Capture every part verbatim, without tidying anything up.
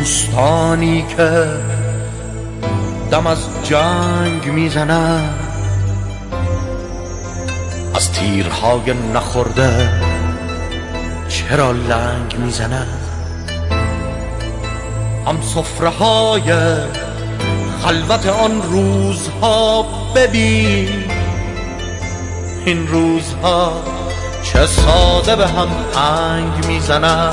دوستانی که دم از جنگ میزنن، از تیرهای نخورده چرا لنگ میزنن؟ هم سفره های خلوت آن روزها ببین، این روزها چه ساده به هم انگ میزنن.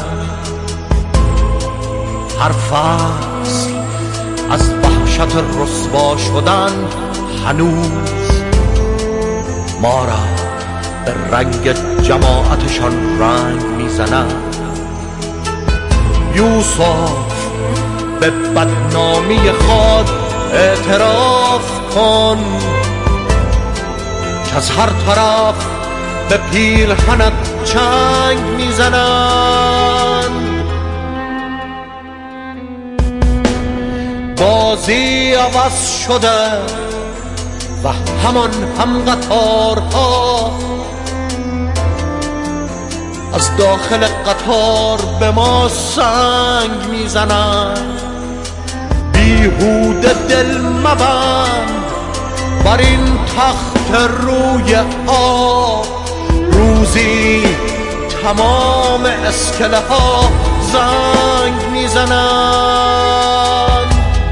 هر فصل از وحشت رسوا شدن هنوز ما را به رنگ جماعتشان رنگ میزنن. یوسف به بدنامی خود اعتراف کن که از هر طرف به پیرهنت چنگ میزنن. بازی عوض شده و همان هم قطارها از داخل قطار به ما سنگ میزنن. بیهوده دل مبند بر این تخت روی آب، روزی تمام اسکله ها زنگ میزنن.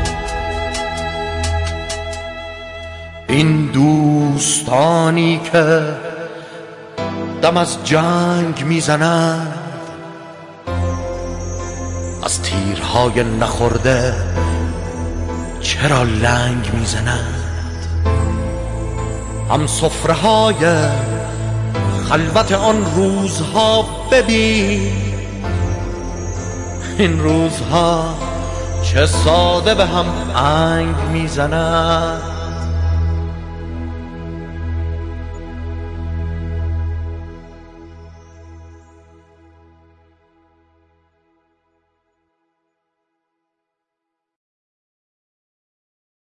این دوستانی که دم از جنگ میزنند، از تیرهای نخورده چرا لنگ میزنند؟ هم سفره های خلوت آن روزها ببین، این روزها چه ساده به هم انگ میزنند.